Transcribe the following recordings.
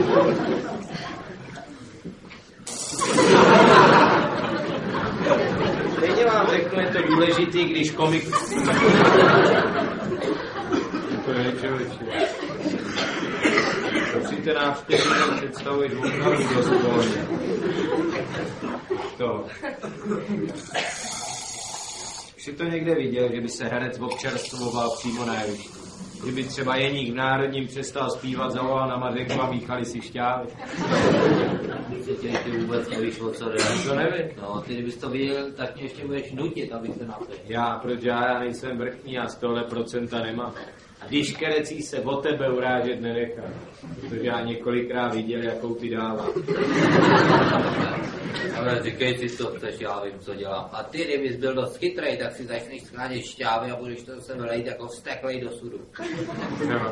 Stejně vám řeknu, je to důležitý, když komik... To je člověče. Přijďte návštěvy, představuješ opravdu dost volně. To. Už jsi to někde viděl, že by se herec občerstvoval přímo na jevišti? Kdyby třeba Jeník v Národním přestal zpívat, zavolal na Mařenku a míchali si šťávy. Ty vůbec nevíš, o co jde. To nevím. No, ty kdybys to viděl, tak mě ještě budeš nutit, abych se napil. Proč já nejsem vrchní, já z tohle procenta nemám. Když kerecí se o tebe urážet nenechá. Protože já několikrát viděl, jakou ty dává. Ale říkej si, co chceš, já vím, co dělám. A ty, kdybys byl dost chytrej, tak si začneš schánět šťávy a budeš to zase vylejt jako vzteklej do sudu. No.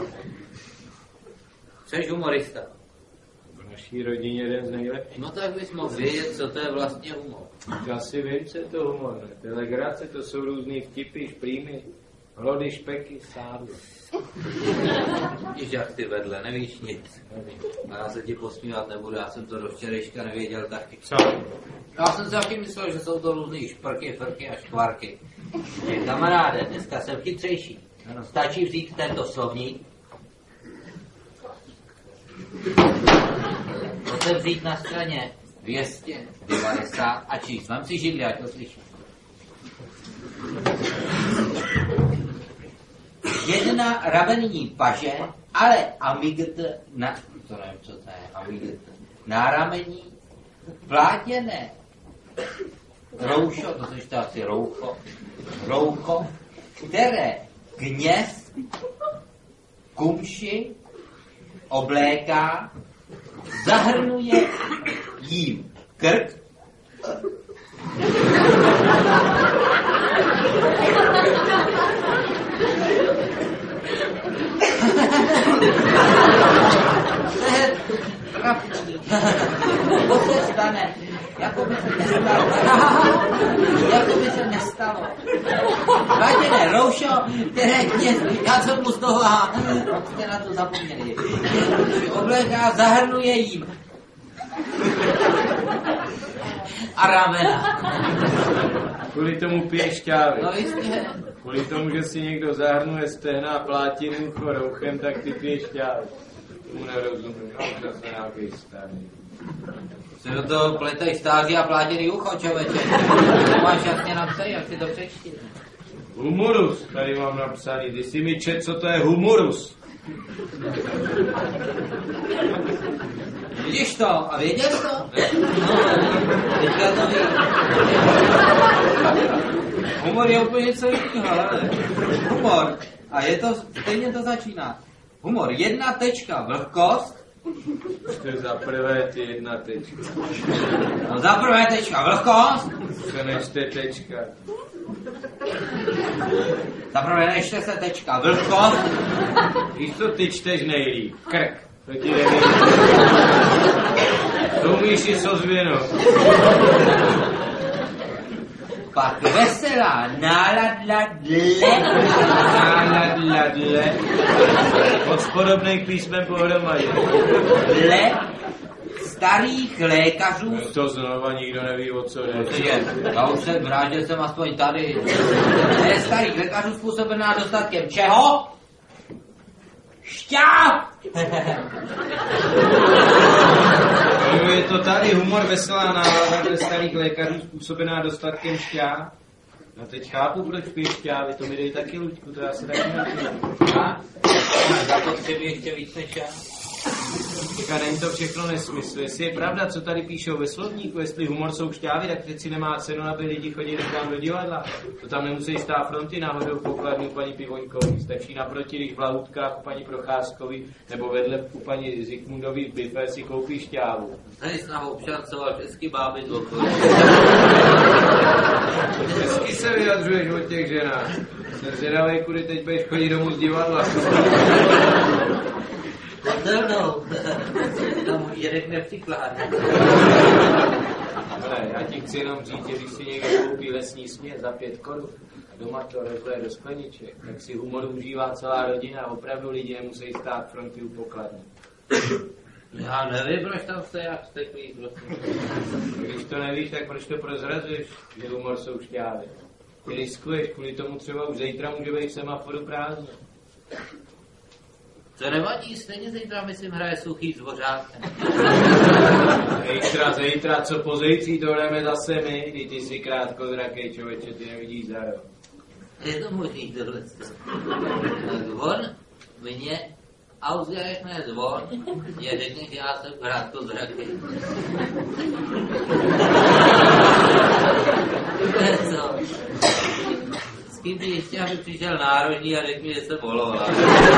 Jseš humorista. V naší rodině jeden z nejlepších. No tak bys mohl vědět, co to je vlastně humor. Já si vím, co je to humor. To je legrace, to jsou různý vtipy, šprýmy, hlody, špeky, sádlo. Víš, jak ty vedle, nevíš nic. A já se ti posmívat nebudu, já jsem to do včerejška nevěděl taky. Co? Já jsem si taky myslel, že jsou to různý šprky, frky a škvarky. Kamaráde, dneska jsem chytřejší. Stačí vzít tento slovník, otevřít na straně 290 a číst. Vem si židli, ať to slyším. Jedna ravenní paže, ale amigd na... To nevím, co to je, amigd. Náramení, plátěné roušo, to slyšte asi roucho, které kněz kumši obléká, zahrnuje jím krk, to se stane, jako by se nestalo. Vážené roušo, které kněz, já jsem mu z toho, jste na to zapomněli. Obléká, zahrnuje jím. A ramena. Kvůli tomu pije šťávy. No jistě. Kvůli tomu, že si někdo zahrnuje stehna a plátinu rouchem, tak ty pije šťávy. Tomu nerozumím, no, to se nějaký starý. Se do toho pletej stáří a plátěný ucho, člověče. To máš jasně napsaný, jak si to přečti. Humorus, tady mám napsaný. Ty jsi mi čet, co to je humorus. Vidíš to? A věděl to? No, teďka to ví. Humor je úplně něco jiného, ale humor. A je to, stejně to začíná. Humor, 1 tečka, vlhkost. To je za prvé ty 1 tečka. No za prvé tečka, vlhkost. To nešte tečka. Za prvé nešte se tečka, vlhkost. Víš, co ty čteš nejlíp? Krk. To ti neví. To umíš i s ozvěnou. Pak veselá náladladle. Náladladle. Od podobných písmen pohromadě. Dle starých lékařů. To znova nikdo neví, o co jde. Já už jsem rád, že jsem aspoň tady. Dle starých lékařů způsobená dostatkem čeho? Šťáv! Je to tady humor, veselá nálada dle starých lékařů způsobená dostatkem šťáv. No teď chápu, proč piješ šťávy, to mi dej taky, Luďku, to já se taky napiju. A? Za to třeba ještě víc než já. Říká, není to všechno nesmysl. Jestli je pravda, co tady píšou ve slovníku, jestli humor jsou šťávy, tak přeci nemá cenu, aby lidi chodili tam do divadla. To tam nemusí stát fronty náhodou pokladnu paní Pivoňkový. Stačí naproti, když v Lahůdkách u paní Procházkový nebo vedle u paní Zikmundový bife si koupí šťávu. Tady snahu obšarcoval všechny báby z okolí. Hezky se vyjadřuješ od těch ženách. Jsem zvědavej, kudy teď budeš chodit domů z divadla. No, to můj dědek nepřikládá. Ale já ti chci jenom říct, že když si někdo koupí lesní směs za 5 korun a doma to rozleje do skleniček, tak si humor užívá celá rodina a opravdu lidi nemusí stát fronty u pokladny. Já nevím, proč tam jste jak steklý, prosím. Když to nevíš, tak proč to prozrazuješ, že humor jsou šťávy? Ty riskuješ, kvůli tomu třeba už zítra může být v semaforu prázdno. To nevadí, stejně zítra, myslím, hraje Suchý s Dvořákem. Zítra, co po zítří, to jdeme zase my, kdy ty jsi krátkozrakej, člověče, ty nevidíš za rok. Je to možný tohle. Zvon mě, a uděláš mě zvon, je řekne, že já jsem krátkozrakej. Co? S kým ty ještě, aby přišel národní a řekl mi, že jsem voloval.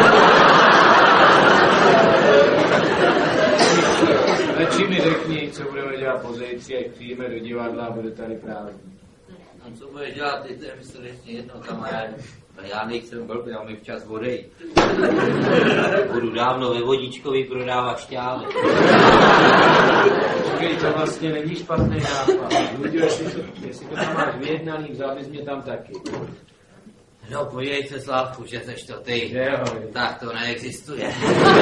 Radši mi řekni, co budeme dělat po zítří, jak přijíme do divadla a bude tady prázdný. No co budeš dělat, ty to je myslel ještě jedno, kamarád. Já nejsem blbý, já mi včas vodej. Budu dávno ve Vodičkovi prodávat šťávy. Počkej, to vlastně není špatný nápad. Jestli to tam máš vyjednaný, vzal bys mě tam taky. No podívej se, Slávku, že seš to ty. Jo. Tak to neexistuje.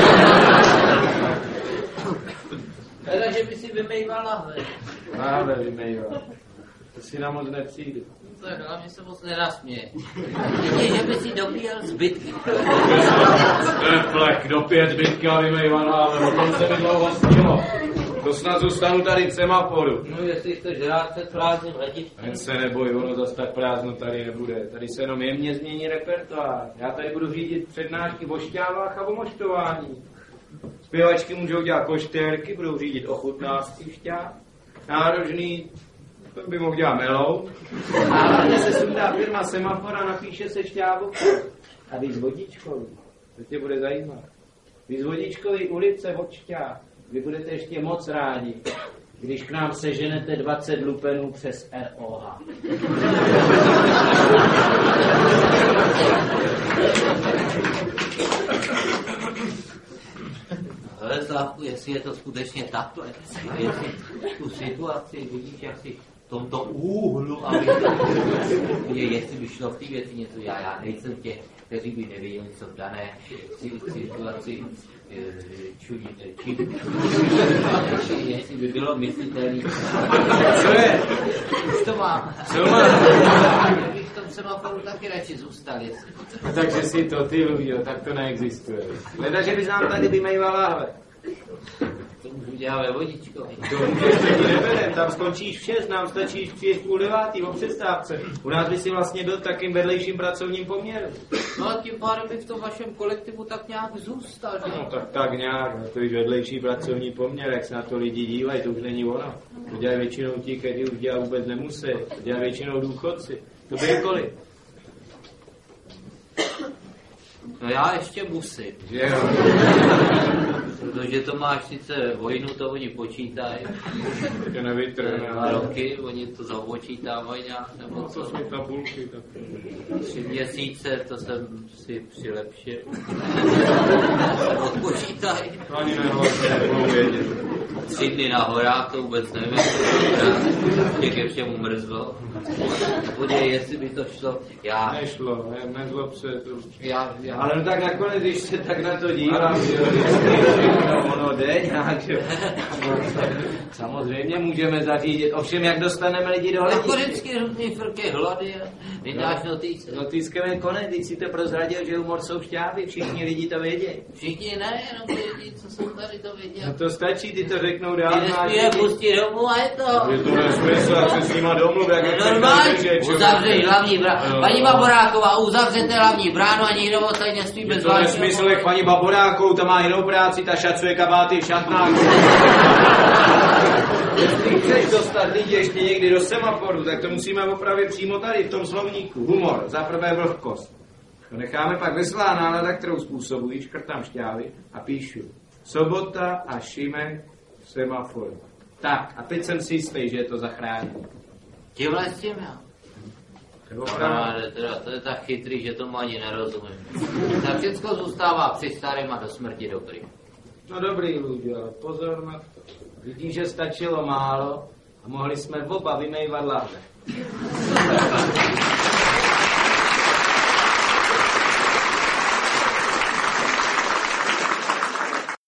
Teda, že by si vymejval lahve. Lahve vymejval. To si na moc nepřijdu. Tak hlavně se moc nenasměje. Že by si dopíjel zbytky. Plek, do 5 zbytky a vymejval lahve. O tom se mi dlouho snilo. To snad zůstanu tady v semaforu. No jestli chceš rád před prázdným letištěm. Jen se neboj, ono zase tak prázdno tady nebude. Tady se jenom jemně změní repertoár. Já tady budu řídit přednášky o šťávách a o moštování. Zpěvačky můžou dělat koštérky, budou řídit ochutnářství šťáv. Nárožný, to by mohl dělat melou. A hlavně se sundá firma Semafora, napíše se šťávu. A víc Vodičkový, to tě bude zajímat. Víc Vodičkový ulice od šťáv. Vy budete ještě moc rádi, když k nám seženete 20 lupenů přes ROH. Ale Slávku, jestli je to skutečně takhle, jestli tu situaci vidíš, jak si v tomto úhlu, aby jestli by šlo v té věci něco, já nejsem těch, kteří by nevěděli, co v dané situaci jestli by bylo myslitelný. Co je? Už to mám. Co mám? Kdybych v tom semaforu taky radši zůstal, jestli. Takže si to ty, Lujo, tak to neexistuje. Hleda, že bys nám tady vymejval lahve. To můžu dělat ve Vodičkovi. To můžeš, to neberem, tam skončíš v 6, nám stačíš přijet 8:30 o přestávce. U nás by si vlastně byl takým vedlejším pracovním poměru. No a tím pádem by v tom vašem kolektivu tak nějak zůstal, že? No tak nějak, to je vedlejší pracovní poměr, jak se na to lidi dívají, to už není ono. To dělají většinou ti, kteří už dělat vůbec nemusí. To dělají většinou důchodci. To by jakkoliv. No já ještě musím. Že jo? Protože to máš sice vojnu, to oni počítají. To nevytrhne. 2 roky, oni to započítávají nějak, nebo No to jsou tabulky. 3 měsíce, to jsem si přilepšil. Odpočítají. Ani nebudou vědět. 3 dny na horách, to vůbec nevím. Mě ke všemu mrzlo. Podívej, jestli by to šlo. Nešlo, nezlob se to. Já. Ale no tak nakonec, když se tak na to dívám, že ono jde nějak, že samozřejmě můžeme zařídit. Ovšem, jak dostaneme lidi do hlediska. Koreňský různý frky hlady, vydáš notíce. Notískem je konec, když si to prozradil, že humor jsou šťávy, všichni lidi to vědí. Všichni ne, jenom ty lidi, co jsou tady, to vědí. No to stačí, ty to řeknou dál. Ty nesmí je pustit domů a je to. Je to nesmysl, jak se s nima domluv, jak je normálně, uzavřeš hlavní bránu. Paní Baboráková, uzavřete hlavní bránu a nikdo moc tady nesmí bez to nesmysl, jak paní Baborákovou, ta má jinou práci, ta šacuje kabáty v šatnáku. Jestli chceš dostat lidi ještě někdy do semaforu, tak to musíme opravit přímo tady, v tom slovníku. Humor, za prvé vlhkost. To necháme pak veselá nálada, kterou způsobují, škrtám šťávy a píšu. Sobota a Šimek v semaforu. Tak, a teď jsem si jistý, že je to zachrání. Tímhle s tím, já. Teda, to je tak chytrý, že tomu ani nerozumím. Tak všecko zůstává při starém a do smrti dobrý. No dobrý, Luďo, ale pozor na to. Vidíš, že stačilo málo a mohli jsme oba vymejvat lahve.